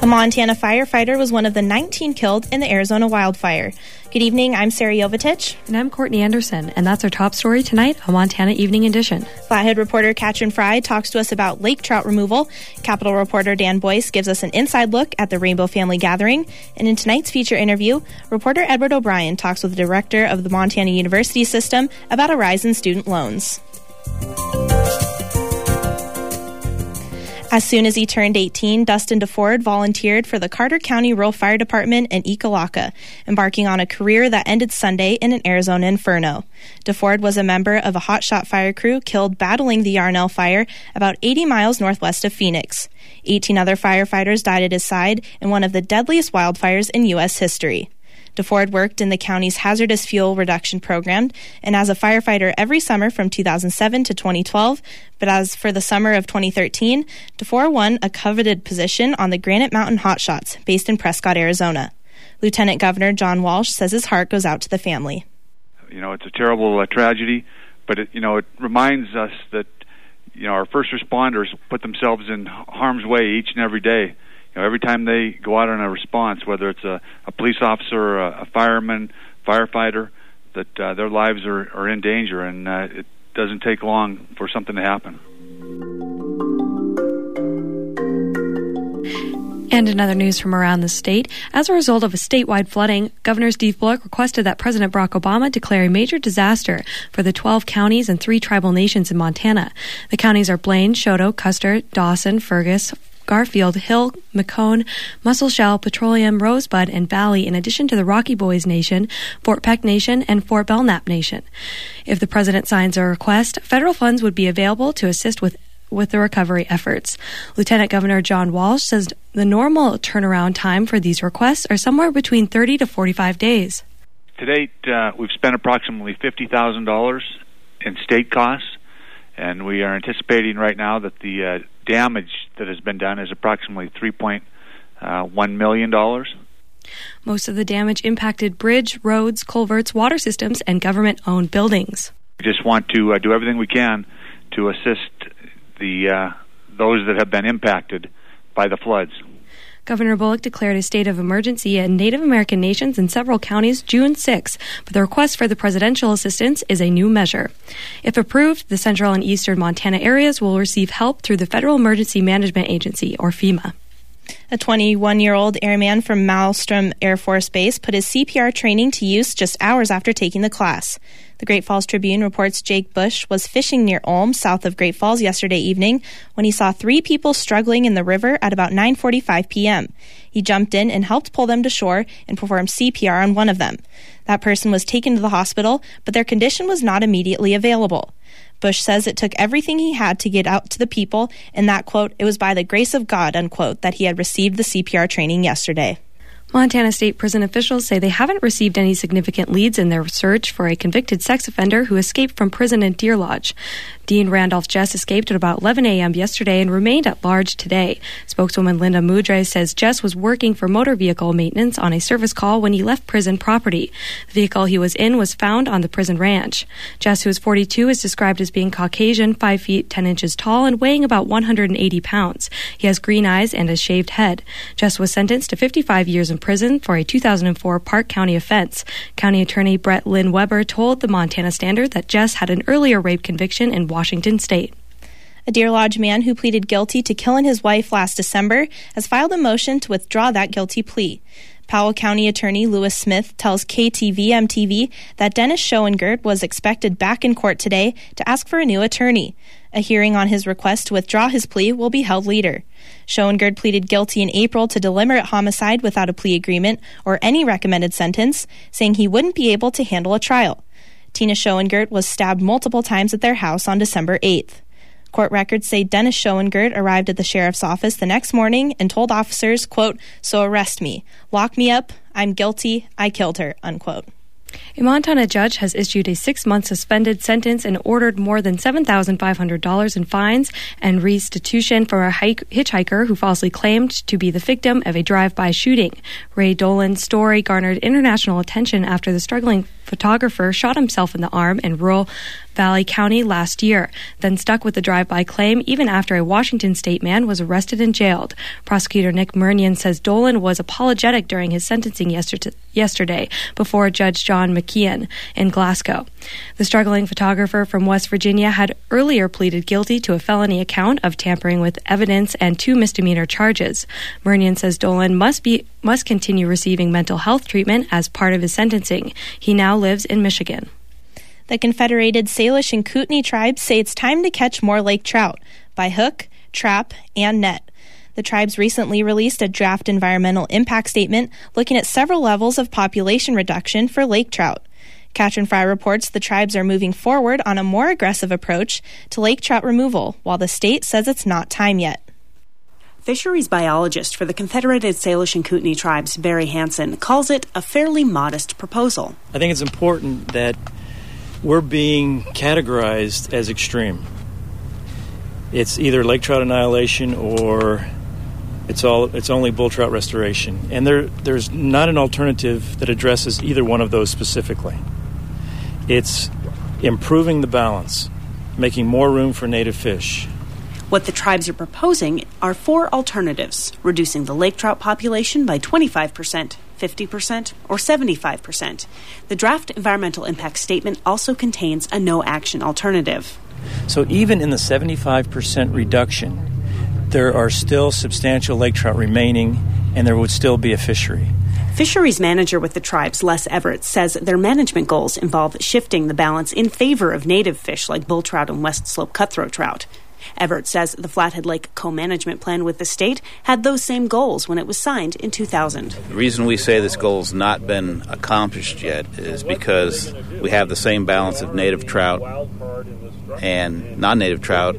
A Montana firefighter was one of the 19 killed in the Arizona wildfire. Good evening, I'm Sarah Jovitich. And I'm Courtney Anderson, and that's our top story tonight on Montana Evening Edition. Flathead reporter Katrin Fry talks to us about lake trout removal. Capitol reporter Dan Boyce gives us an inside look at the Rainbow Family Gathering. And in tonight's feature interview, reporter Edward O'Brien talks with the director of the Montana University System about a rise in student loans. As soon as he turned 18, Dustin DeFord volunteered for the Carter County Rural Fire Department in Ekalaka, embarking on a career that ended Sunday in an Arizona inferno. DeFord was a member of a hotshot fire crew killed battling the Yarnell fire about 80 miles northwest of Phoenix. 18 other firefighters died at his side in one of the deadliest wildfires in U.S. history. DeFord worked in the county's hazardous fuel reduction program and as a firefighter every summer from 2007 to 2012. But as for the summer of 2013, DeFord won a coveted position on the Granite Mountain Hotshots, based in Prescott, Arizona. Lieutenant Governor John Walsh says his heart goes out to the family. You know, it's a terrible tragedy, but it reminds us that, our first responders put themselves in harm's way each and every day. Every time they go out on a response, whether it's a police officer, a fireman, firefighter, that their lives are in danger, and it doesn't take long for something to happen. And in other news from around the state, as a result of a statewide flooding, Governor Steve Bullock requested that President Barack Obama declare a major disaster for the 12 counties and 3 tribal nations in Montana. The counties are Blaine, Choteau, Custer, Dawson, Fergus, Garfield, Hill, Macomb, Musselshell, Petroleum, Rosebud, and Valley, in addition to the Rocky Boys Nation, Fort Peck Nation, and Fort Belknap Nation. If the president signs a request, federal funds would be available to assist with the recovery efforts. Lieutenant Governor John Walsh says the normal turnaround time for these requests are somewhere between 30 to 45 days. To date, we've spent approximately $50,000 in state costs, and we are anticipating right now that the damage that has been done is approximately $3.1 million. Most of the damage impacted bridge, roads, culverts, water systems, and government-owned buildings. We just want to do everything we can to assist those that have been impacted by the floods. Governor Bullock declared a state of emergency in Native American nations in several counties June 6, but the request for the presidential assistance is a new measure. If approved, the central and eastern Montana areas will receive help through the Federal Emergency Management Agency, or FEMA. A 21-year-old airman from Malmstrom Air Force Base put his CPR training to use just hours after taking the class. The Great Falls Tribune reports Jake Bush was fishing near Ulm, south of Great Falls, yesterday evening when he saw 3 people struggling in the river at about 9:45 p.m. He jumped in and helped pull them to shore and performed CPR on one of them. That person was taken to the hospital, but their condition was not immediately available. Bush says it took everything he had to get out to the people, and that, quote, it was by the grace of God, unquote, that he had received the CPR training yesterday. Montana State prison officials say they haven't received any significant leads in their search for a convicted sex offender who escaped from prison in Deer Lodge. Dean Randolph Jess escaped at about 11 a.m. yesterday and remained at large today. Spokeswoman Linda Mudre says Jess was working for motor vehicle maintenance on a service call when he left prison property. The vehicle he was in was found on the prison ranch. Jess, who is 42, is described as being Caucasian, 5 feet 10 inches tall, and weighing about 180 pounds. He has green eyes and a shaved head. Jess was sentenced to 55 years in prison for a 2004 Park County offense. County Attorney Brett Lynn Weber told the Montana Standard that Jess had an earlier rape conviction in Washington State. A Deer Lodge man who pleaded guilty to killing his wife last December has filed a motion to withdraw that guilty plea. Powell County Attorney Lewis Smith tells KTVM-TV that Dennis Schoengert was expected back in court today to ask for a new attorney. A hearing on his request to withdraw his plea will be held later. Schoengert pleaded guilty in April to deliberate homicide without a plea agreement or any recommended sentence, saying he wouldn't be able to handle a trial. Tina Schoengert was stabbed multiple times at their house on December 8th. Court records say Dennis Schoengert arrived at the sheriff's office the next morning and told officers, quote, "So arrest me. Lock me up. I'm guilty. I killed her," unquote. A Montana judge has issued a 6-month suspended sentence and ordered more than $7,500 in fines and restitution for a hitchhiker who falsely claimed to be the victim of a drive-by shooting. Ray Dolan's story garnered international attention after the struggling photographer shot himself in the arm in rural Valley County last year, then stuck with the drive-by claim even after a Washington state man was arrested and jailed. Prosecutor Nick Murnion says Dolan was apologetic during his sentencing yesterday before Judge John McKeon in Glasgow. The struggling photographer from West Virginia had earlier pleaded guilty to a felony account of tampering with evidence and 2 misdemeanor charges. Murnion says Dolan must continue receiving mental health treatment as part of his sentencing. He now lives in Michigan. The Confederated Salish and Kootenai tribes say it's time to catch more lake trout by hook, trap, and net. The tribes recently released a draft environmental impact statement looking at several levels of population reduction for lake trout. Katrin Fry reports the tribes are moving forward on a more aggressive approach to lake trout removal, while the state says it's not time yet. Fisheries biologist for the Confederated Salish and Kootenai tribes, Barry Hansen, calls it a fairly modest proposal. I think it's important that we're being categorized as extreme. It's either lake trout annihilation or it's only bull trout restoration. And there's not an alternative that addresses either one of those specifically. It's improving the balance, making more room for native fish. What the tribes are proposing are 4 alternatives: reducing the lake trout population by 25%, 50%, or 75%. The draft environmental impact statement also contains a no-action alternative. So even in the 75% reduction, there are still substantial lake trout remaining, and there would still be a fishery. Fisheries manager with the tribes, Les Everett, says their management goals involve shifting the balance in favor of native fish like bull trout and West Slope cutthroat trout. Everett says the Flathead Lake co-management plan with the state had those same goals when it was signed in 2000. The reason we say this goal's not been accomplished yet is because we have the same balance of native trout and non-native trout,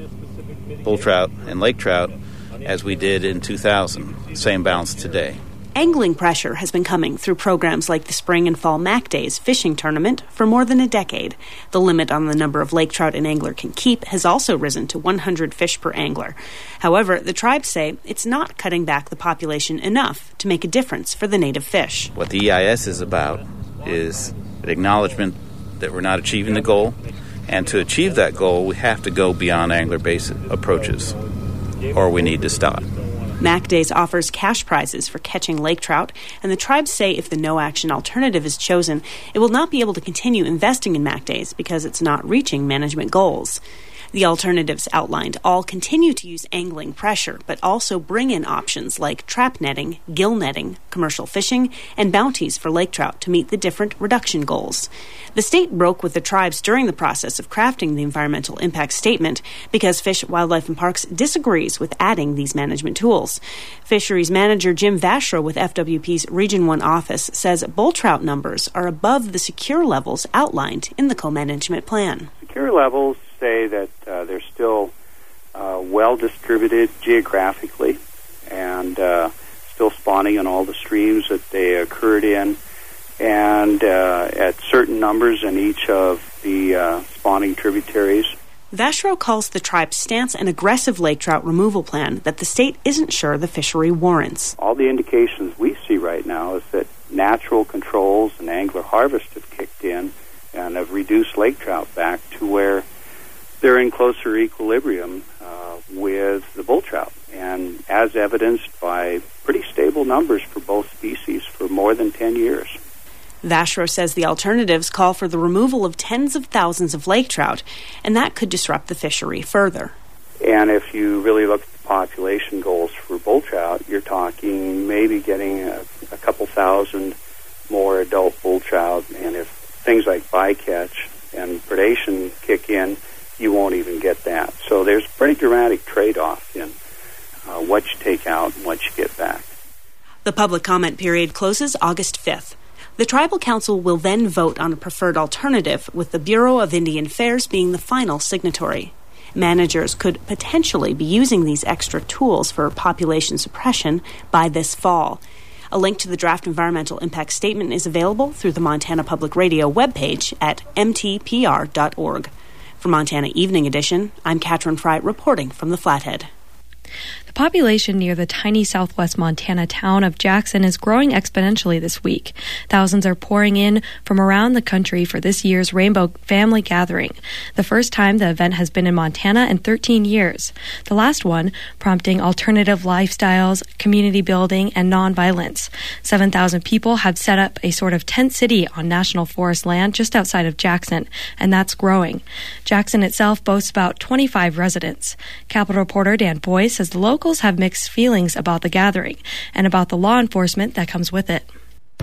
bull trout and lake trout as we did in 2000. Same balance today. Angling pressure has been coming through programs like the Spring and Fall Mac Days fishing tournament for more than a decade. The limit on the number of lake trout an angler can keep has also risen to 100 fish per angler. However, the tribes say it's not cutting back the population enough to make a difference for the native fish. What the EIS is about is an acknowledgement that we're not achieving the goal, and to achieve that goal, we have to go beyond angler-based approaches, or we need to stop. Mac Days offers cash prizes for catching lake trout, and the tribes say if the no-action alternative is chosen, it will not be able to continue investing in Mac Days because it's not reaching management goals. The alternatives outlined all continue to use angling pressure, but also bring in options like trap netting, gill netting, commercial fishing, and bounties for lake trout to meet the different reduction goals. The state broke with the tribes during the process of crafting the environmental impact statement because Fish, Wildlife and Parks disagrees with adding these management tools. Fisheries manager Jim Vashro with FWP's Region 1 office says bull trout numbers are above the secure levels outlined in the co-management plan. Secure levels say that they're still well distributed geographically and still spawning in all the streams that they occurred in, and at certain numbers in each of the spawning tributaries. Vashro calls the tribe's stance an aggressive lake trout removal plan that the state isn't sure the fishery warrants. All the indications we see right now is that natural controls and angler harvest have kicked in and have reduced lake trout back to where they're in closer equilibrium with the bull trout, and as evidenced by pretty stable numbers for both species for more than 10 years. Vashro says the alternatives call for the removal of tens of thousands of lake trout, and that could disrupt the fishery further. And if you really look at the population goals for bull trout, you're talking maybe getting a couple thousand more adult bull trout, and if things like bycatch and predation kick in, you won't even get that. So there's a pretty dramatic trade-off in what you take out and what you get back. The public comment period closes August 5th. The Tribal Council will then vote on a preferred alternative, with the Bureau of Indian Affairs being the final signatory. Managers could potentially be using these extra tools for population suppression by this fall. A link to the draft environmental impact statement is available through the Montana Public Radio webpage at mtpr.org. For Montana Evening Edition, I'm Katrin Fry reporting from the Flathead. The population near the tiny southwest Montana town of Jackson is growing exponentially this week. Thousands are pouring in from around the country for this year's Rainbow Family Gathering, the first time the event has been in Montana in 13 years. The last one prompting alternative lifestyles, community building, and nonviolence. 7,000 people have set up a sort of tent city on national forest land just outside of Jackson, and that's growing. Jackson itself boasts about 25 residents. Capitol reporter Dan Boyce says the locals have mixed feelings about the gathering and about the law enforcement that comes with it.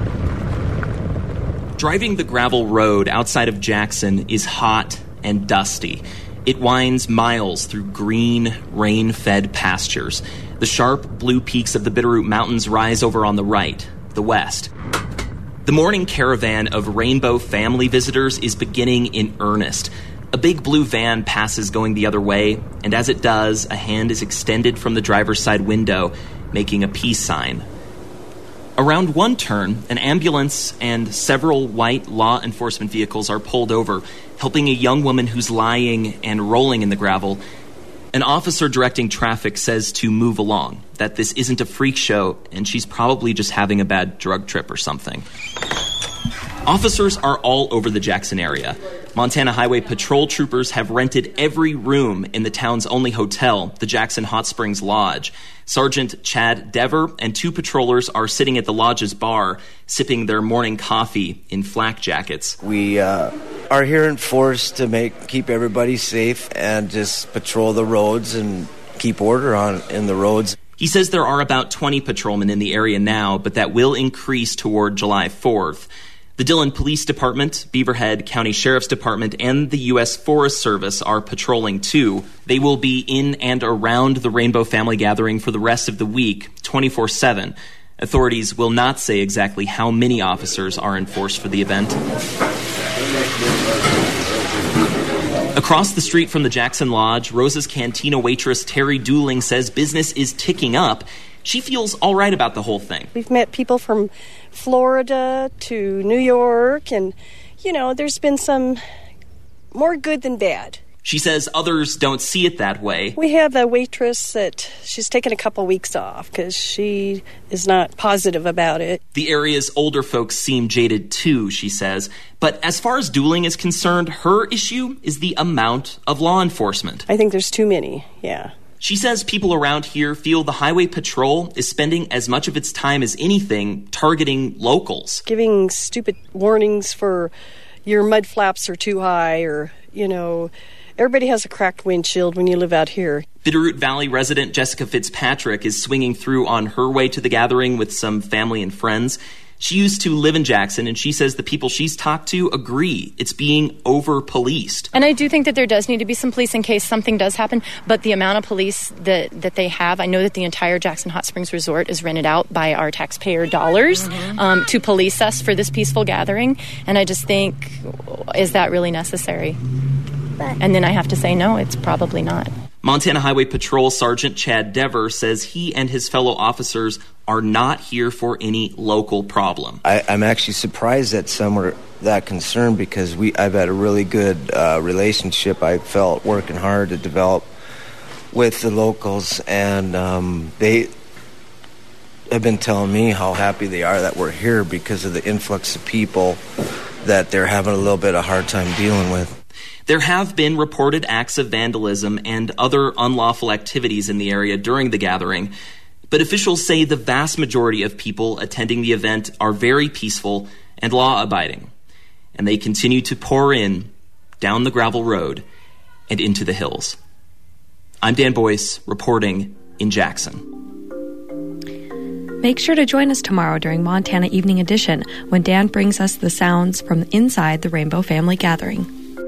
Driving the gravel road outside of Jackson is hot and dusty. It winds miles through green, rain-fed pastures. The sharp blue peaks of the Bitterroot Mountains rise over on the right, the west. The morning caravan of Rainbow Family visitors is beginning in earnest. A big blue van passes going the other way, and as it does, a hand is extended from the driver's side window, making a peace sign. Around one turn, an ambulance and several white law enforcement vehicles are pulled over, helping a young woman who's lying and rolling in the gravel. An officer directing traffic says to move along, that this isn't a freak show, and she's probably just having a bad drug trip or something. Officers are all over the Jackson area. Montana Highway Patrol troopers have rented every room in the town's only hotel, the Jackson Hot Springs Lodge. Sergeant Chad Dever and 2 patrollers are sitting at the lodge's bar, sipping their morning coffee in flak jackets. We are here in force to keep everybody safe and just patrol the roads and keep order in the roads. He says there are about 20 patrolmen in the area now, but that will increase toward July 4th. The Dillon Police Department, Beaverhead County Sheriff's Department, and the U.S. Forest Service are patrolling too. They will be in and around the Rainbow Family Gathering for the rest of the week, 24/7. Authorities will not say exactly how many officers are in force for the event. Across the street from the Jackson Lodge, Rosa's Cantina waitress Terry Dooling says business is ticking up. She feels all right about the whole thing. We've met people from Florida to New York, and, there's been some more good than bad. She says others don't see it that way. We have a waitress that she's taken a couple weeks off because she is not positive about it. The area's older folks seem jaded too, she says. But as far as Dooling is concerned, her issue is the amount of law enforcement. I think there's too many, yeah. She says people around here feel the Highway Patrol is spending as much of its time as anything targeting locals. Giving stupid warnings for your mud flaps are too high or, everybody has a cracked windshield when you live out here. Bitterroot Valley resident Jessica Fitzpatrick is swinging through on her way to the gathering with some family and friends. She used to live in Jackson, and she says the people she's talked to agree it's being over-policed. And I do think that there does need to be some police in case something does happen, but the amount of police that they have, I know that the entire Jackson Hot Springs Resort is rented out by our taxpayer dollars to police us for this peaceful gathering, and I just think, is that really necessary? And then I have to say, no, it's probably not. Montana Highway Patrol Sergeant Chad Dever says he and his fellow officers are not here for any local problem. I'm actually surprised that some were that concerned because I've had a really good relationship I felt working hard to develop with the locals, and they have been telling me how happy they are that we're here because of the influx of people that they're having a little bit of a hard time dealing with. There have been reported acts of vandalism and other unlawful activities in the area during the gathering, but officials say the vast majority of people attending the event are very peaceful and law-abiding, and they continue to pour in down the gravel road and into the hills. I'm Dan Boyce, reporting in Jackson. Make sure to join us tomorrow during Montana Evening Edition when Dan brings us the sounds from inside the Rainbow Family Gathering.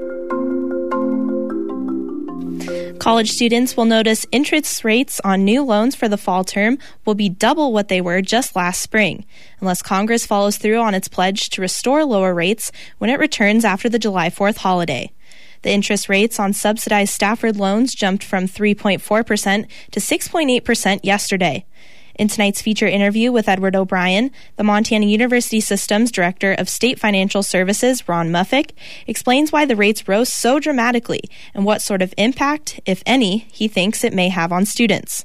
College students will notice interest rates on new loans for the fall term will be double what they were just last spring, unless Congress follows through on its pledge to restore lower rates when it returns after the July 4th holiday. The interest rates on subsidized Stafford loans jumped from 3.4% to 6.8% yesterday. In tonight's feature interview with Edward O'Brien, the Montana University System's Director of State Financial Services, Ron Muffick, explains why the rates rose so dramatically and what sort of impact, if any, he thinks it may have on students.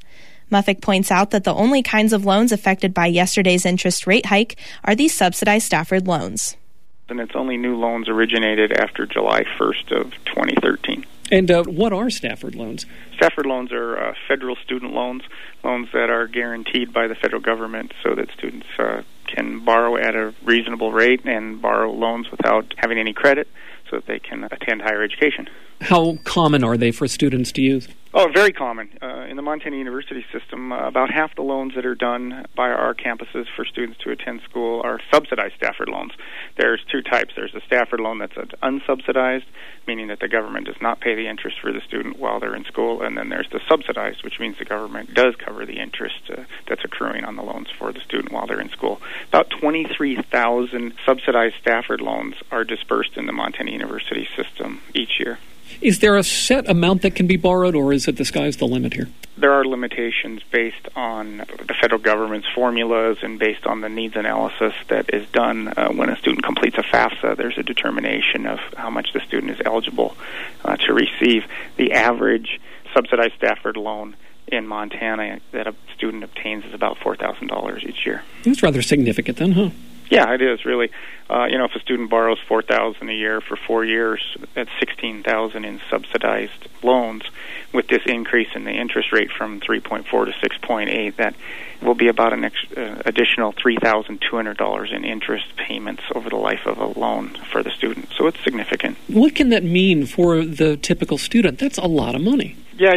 Muffick points out that the only kinds of loans affected by yesterday's interest rate hike are these subsidized Stafford loans. And it's only new loans originated after July 1st of 2013. And what are Stafford loans? Stafford loans are federal student loans that are guaranteed by the federal government so that students can borrow at a reasonable rate and borrow loans without having any credit so that they can attend higher education. How common are they for students to use? Oh, very common. In the Montana University system, about half the loans that are done by our campuses for students to attend school are subsidized Stafford loans. There's two types. There's a Stafford loan that's unsubsidized, meaning that the government does not pay the interest for the student while they're in school, and then there's the subsidized, which means the government does cover the interest that's accruing on the loans for the student while they're in school. About 23,000 subsidized Stafford loans are dispersed in the Montana University system each year. Is there a set amount that can be borrowed, or is it the sky's the limit here? There are limitations based on the federal government's formulas and based on the needs analysis that is done when a student completes a FAFSA. There's a determination of how much the student is eligible to receive. The average subsidized Stafford loan in Montana that a student obtains is about $4,000 each year. That's rather significant then, huh? Yeah, it is really. If a student borrows $4,000 a year for 4 years, that's $16,000 in subsidized loans. With this increase in the interest rate from 3.4 to 6.8, that will be about an additional $3,200 in interest payments over the life of a loan for the student. So it's significant. What can that mean for the typical student? That's a lot of money. Yeah,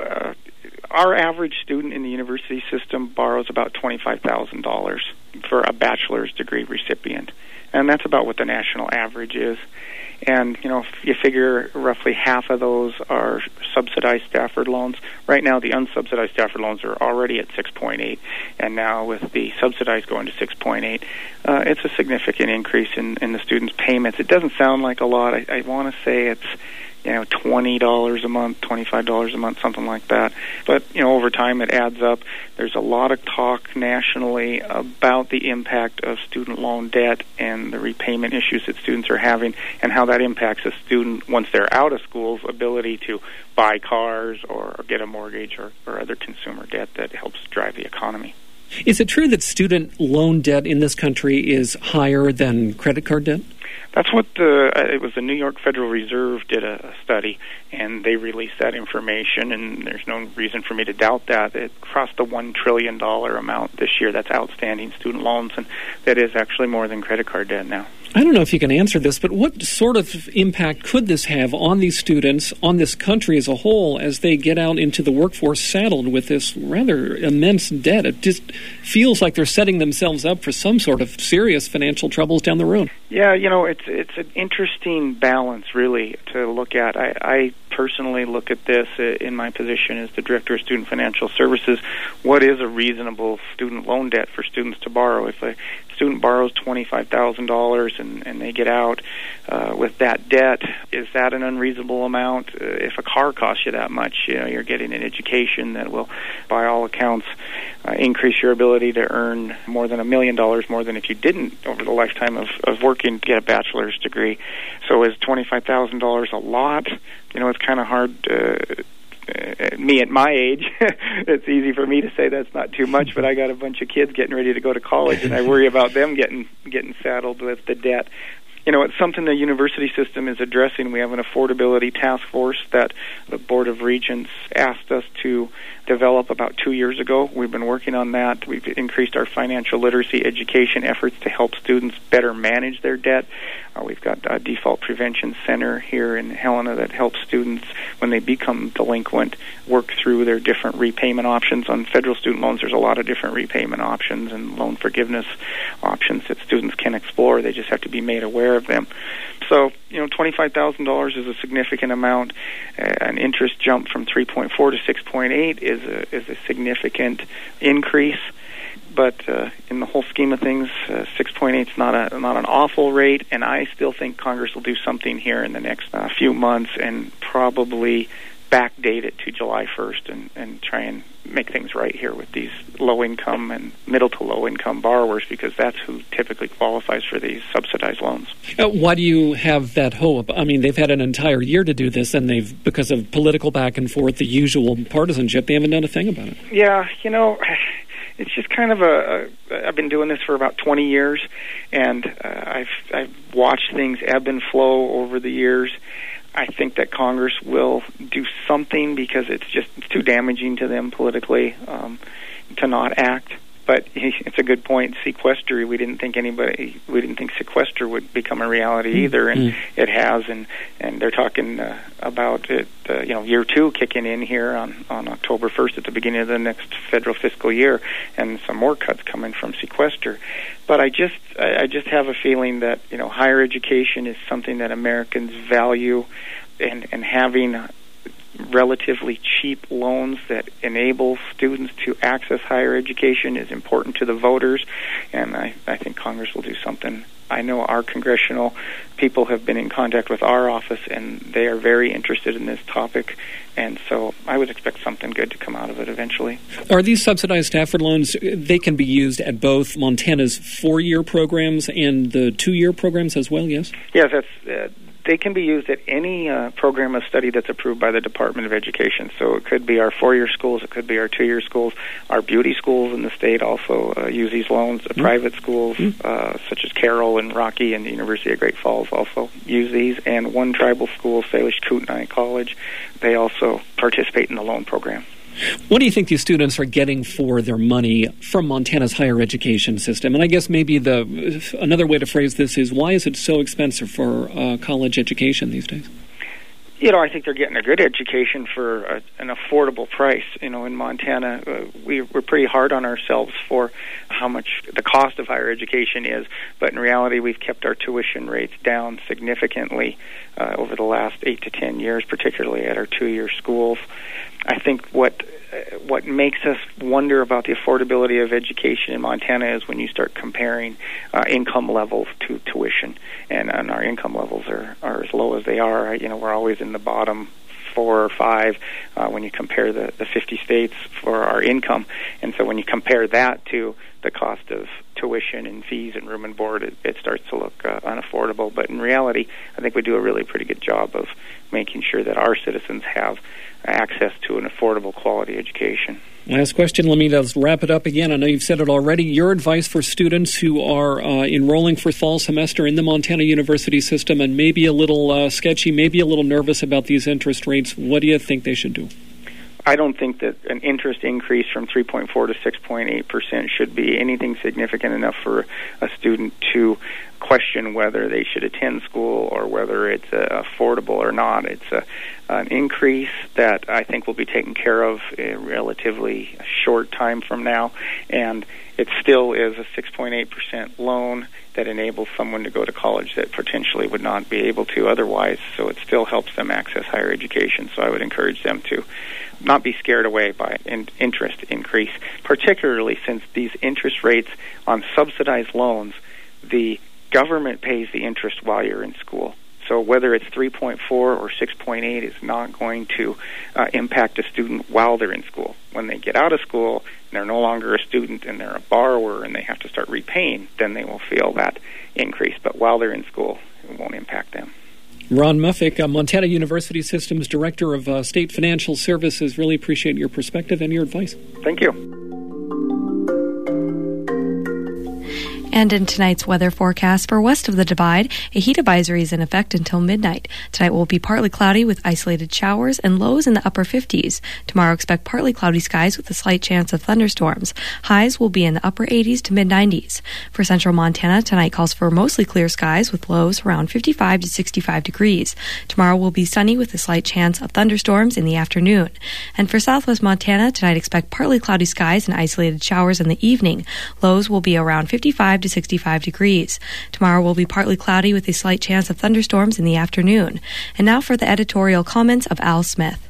our average student in the university system borrows about $25,000 for a bachelor's degree recipient. And that's about what the national average is. And, if you figure roughly half of those are subsidized Stafford loans. Right now, the unsubsidized Stafford loans are already at 6.8, and now with the subsidized going to 6.8, it's a significant increase in the students' payments. It doesn't sound like a lot. I want to say it's $20 a month, $25 a month, something like that. But, over time it adds up. There's a lot of talk nationally about the impact of student loan debt and the repayment issues that students are having and how that impacts a student once they're out of school's ability to buy cars or get a mortgage or other consumer debt that helps drive the economy. Is it true that student loan debt in this country is higher than credit card debt? That's what it was the New York Federal Reserve did a study, and they released that information, and there's no reason for me to doubt that. It crossed the $1 trillion amount this year. That's outstanding student loans, and that is actually more than credit card debt now. I don't know if you can answer this, but what sort of impact could this have on these students, on this country as a whole, as they get out into the workforce saddled with this rather immense debt? It just feels like they're setting themselves up for some sort of serious financial troubles down the road. Yeah, it's an interesting balance, really, to look at. I personally look at this in my position as the Director of Student Financial Services. What is a reasonable student loan debt for students to borrow? If a student borrows $25,000 and they get out with that debt, is that an unreasonable amount? If a car costs you that much, you're getting an education that will, by all accounts, increase your ability to earn more than $1 million more than if you didn't over the lifetime of working to get a bachelor's degree. So is $25,000 a lot? It's kind of hard me at my age, it's easy for me to say that's not too much, but I got a bunch of kids getting ready to go to college, and I worry about them getting saddled with the debt. It's something the university system is addressing. We have an affordability task force that the Board of Regents asked us to develop about 2 years ago. We've been working on that. We've increased our financial literacy education efforts to help students better manage their debt. We've got a default prevention center here in Helena that helps students, when they become delinquent, work through their different repayment options. On federal student loans, there's a lot of different repayment options and loan forgiveness options that students can explore. They just have to be made aware of them. So, $25,000 is a significant amount. An interest jump from 3.4 to 6.8 is a significant increase. But in the whole scheme of things, 6.8 is not an awful rate, and I still think Congress will do something here in the next few months and probably backdate it to July 1st and try and make things right here with these low-income and middle to low-income borrowers, because that's who typically qualifies for these subsidized loans. Why do you have that hope? I mean, they've had an entire year to do this, and they've, because of political back and forth, the usual partisanship, they haven't done a thing about it. Yeah, it's just kind of I've been doing this for about 20 years, and I've watched things ebb and flow over the years. I think that Congress will do something, because it's too damaging to them politically to not act. But it's a good point. Sequester, we didn't think sequester would become a reality either, and it has. And they're talking about it, year 2 kicking in here on October 1st at the beginning of the next federal fiscal year, and some more cuts coming from sequester. But I just have a feeling that higher education is something that Americans value, and having relatively cheap loans that enable students to access higher education is important to the voters, and I think Congress will do something. I know our congressional people have been in contact with our office, and they are very interested in this topic, and so I would expect something good to come out of it eventually. Are these subsidized Stafford loans, they can be used at both Montana's 4-year programs and the 2-year programs as well, yes? Yes, they can be used at any program of study that's approved by the Department of Education. So it could be our 4-year schools, it could be our 2-year schools. Our beauty schools in the state also use these loans. Private schools such as Carroll and Rocky and the University of Great Falls also use these. And one tribal school, Salish Kootenai College, they also participate in the loan program. What do you think these students are getting for their money from Montana's higher education system? And I guess maybe another way to phrase this is, why is it so expensive for college education these days? I think they're getting a good education for an affordable price. In Montana, we're pretty hard on ourselves for how much the cost of higher education is, but in reality, we've kept our tuition rates down significantly over the last 8 to 10 years, particularly at our 2-year schools. I think what makes us wonder about the affordability of education in Montana is when you start comparing income levels to tuition, and our income levels are as low as they are. We're always in the bottom 4 or 5 when you compare the 50 states for our income, and so when you compare that to the cost of tuition and fees and room and board, it starts to look unaffordable. But in reality, I think we do a really pretty good job of making sure that our citizens have access to an affordable quality education. Last question. Let me just wrap it up again. I know you've said it already. Your advice for students who are enrolling for fall semester in the Montana University system and maybe a little sketchy, maybe a little nervous about these interest rates, what do you think they should do? I don't think that an interest increase from 3.4 to 6.8% should be anything significant enough for a student to question whether they should attend school or whether it's affordable or not. It's an increase that I think will be taken care of in a relatively short time from now, and it still is a 6.8% loan that enables someone to go to college that potentially would not be able to otherwise, so it still helps them access higher education. So I would encourage them to not be scared away by an interest increase, particularly since these interest rates on subsidized loans, the government pays the interest while you're in school. So whether it's 3.4 or 6.8 is not going to impact a student while they're in school. When they get out of school and they're no longer a student and they're a borrower and they have to start repaying, then they will feel that increase. But while they're in school, it won't impact them. Ron Muffick, Montana University Systems Director of State Financial Services. Really appreciate your perspective and your advice. Thank you. And in tonight's weather forecast for west of the Divide, a heat advisory is in effect until midnight. Tonight will be partly cloudy with isolated showers and lows in the upper 50s. Tomorrow expect partly cloudy skies with a slight chance of thunderstorms. Highs will be in the upper 80s to mid-90s. For central Montana, tonight calls for mostly clear skies with lows around 55 to 65 degrees. Tomorrow will be sunny with a slight chance of thunderstorms in the afternoon. And for southwest Montana, tonight expect partly cloudy skies and isolated showers in the evening. Lows will be around 55 to 65 degrees. Tomorrow will be partly cloudy with a slight chance of thunderstorms in the afternoon. And now for the editorial comments of Al Smith.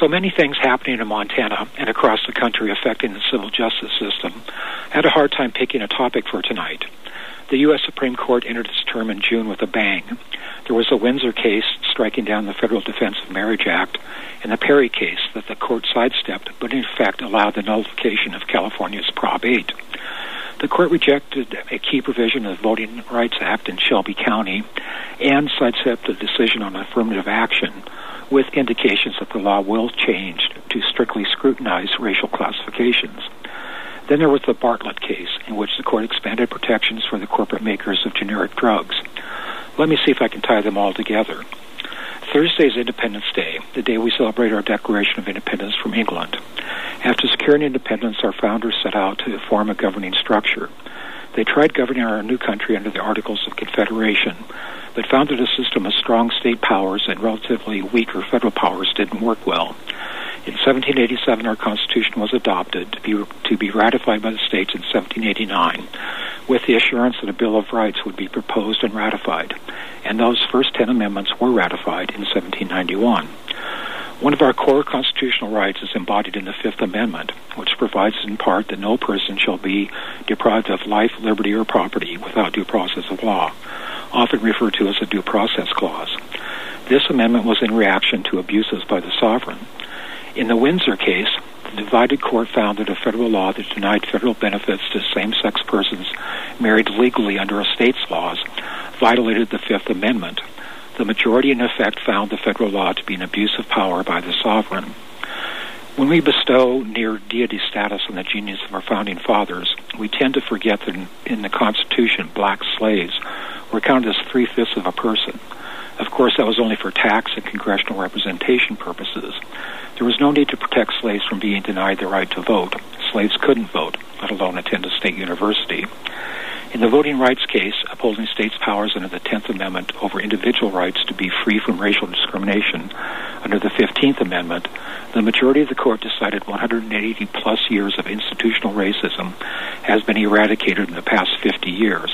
so many things happening in Montana and across the country affecting the civil justice system, I had a hard time picking a topic for tonight. The U.S. Supreme Court entered its term in June with a bang. There was a Windsor case striking down the Federal Defense of Marriage Act and the Perry case that the court sidestepped, but in effect allowed the nullification of California's Prop 8. The court rejected a key provision of the Voting Rights Act in Shelby County and sidestepped a decision on affirmative action with indications that the law will change to strictly scrutinize racial classifications. Then there was the Bartlett case, in which the court expanded protections for the corporate makers of generic drugs. Let me see if I can tie them all together. Thursday is Independence Day, the day we celebrate our Declaration of Independence from England. After securing independence, our founders set out to form a governing structure. They tried governing our new country under the Articles of Confederation, but found that a system of strong state powers and relatively weaker federal powers didn't work well. In 1787, our Constitution was adopted to be ratified by the states in 1789, with the assurance that a Bill of Rights would be proposed and ratified, and those first 10 amendments were ratified in 1791. One of our core constitutional rights is embodied in the Fifth Amendment, which provides in part that no person shall be deprived of life, liberty, or property without due process of law, often referred to as the Due Process Clause. This amendment was in reaction to abuses by the sovereign. In the Windsor case, the divided court found that a federal law that denied federal benefits to same-sex persons married legally under a state's laws violated the Fifth Amendment. The majority, in effect, found the federal law to be an abuse of power by the sovereign. When we bestow near deity status on the genius of our founding fathers, we tend to forget that in the Constitution, black slaves were counted as 3/5 of a person. Of course, that was only for tax and congressional representation purposes. There was no need to protect slaves from being denied the right to vote. Slaves couldn't vote, let alone attend a state university. In the voting rights case, upholding states' powers under the 10th Amendment over individual rights to be free from racial discrimination under the 15th Amendment, the majority of the court decided 180-plus years of institutional racism has been eradicated in the past 50 years.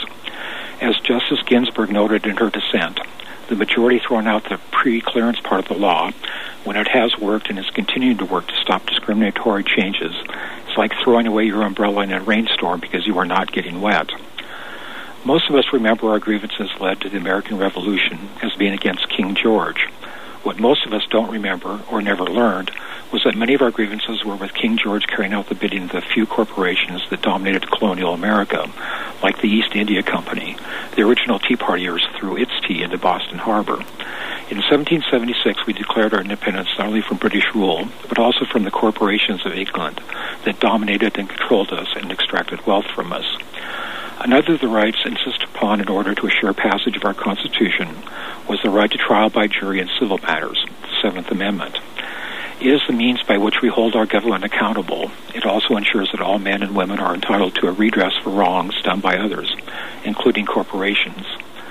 As Justice Ginsburg noted in her dissent, the majority thrown out the pre-clearance part of the law when it has worked and is continuing to work to stop discriminatory changes. It's like throwing away your umbrella in a rainstorm because you are not getting wet. Most of us remember our grievances led to the American Revolution as being against King George. What most of us don't remember or never learned was that many of our grievances were with King George carrying out the bidding of the few corporations that dominated colonial America, like the East India Company. The original Tea Partiers threw its tea into Boston Harbor. In 1776, we declared our independence not only from British rule, but also from the corporations of England that dominated and controlled us and extracted wealth from us. Another of the rights insisted upon in order to assure passage of our Constitution was the right to trial by jury in civil matters, the Seventh Amendment. It is the means by which we hold our government accountable. It also ensures that all men and women are entitled to a redress for wrongs done by others, including corporations.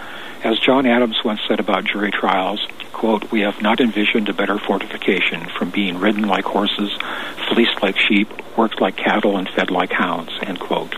As John Adams once said about jury trials, quote, "We have not envisioned a better fortification from being ridden like horses, fleeced like sheep, worked like cattle, and fed like hounds," end quote.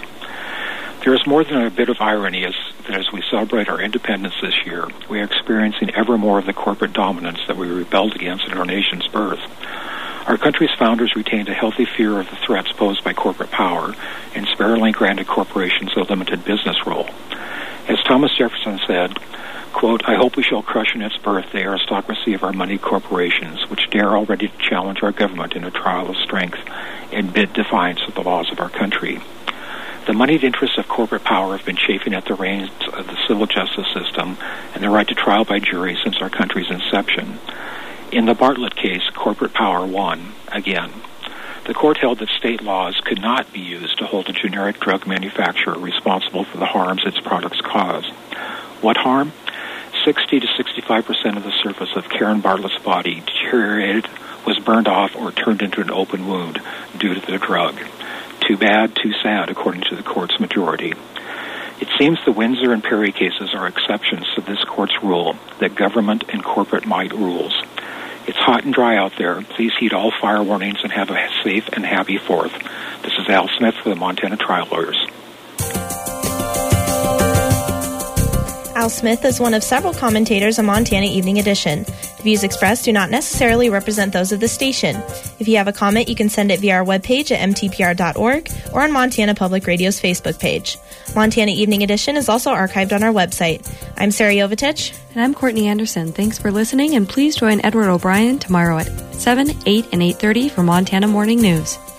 There is more than a bit of irony as we celebrate our independence this year, we are experiencing ever more of the corporate dominance that we rebelled against at our nation's birth. Our country's founders retained a healthy fear of the threats posed by corporate power and sparingly granted corporations a limited business role. As Thomas Jefferson said, quote, "I hope we shall crush in its birth the aristocracy of our moneyed corporations, which dare already to challenge our government in a trial of strength and bid defiance of the laws of our country." The moneyed interests of corporate power have been chafing at the reins of the civil justice system and the right to trial by jury since our country's inception. In the Bartlett case, corporate power won again. The court held that state laws could not be used to hold a generic drug manufacturer responsible for the harms its products cause. What harm? 60 to 65% of the surface of Karen Bartlett's body deteriorated, was burned off, or turned into an open wound due to the drug. Too bad, too sad, according to the court's majority. It seems the Windsor and Perry cases are exceptions to this court's rule that government and corporate might rules. It's hot and dry out there. Please heed all fire warnings and have a safe and happy 4th. This is Al Smith for the Montana Trial Lawyers. Al Smith is one of several commentators on Montana Evening Edition. The views expressed do not necessarily represent those of the station. If you have a comment, you can send it via our webpage at mtpr.org or on Montana Public Radio's Facebook page. Montana Evening Edition is also archived on our website. I'm Sarah Jovitich. And I'm Courtney Anderson. Thanks for listening, and please join Edward O'Brien tomorrow at 7, 8, and 8:30 for Montana Morning News.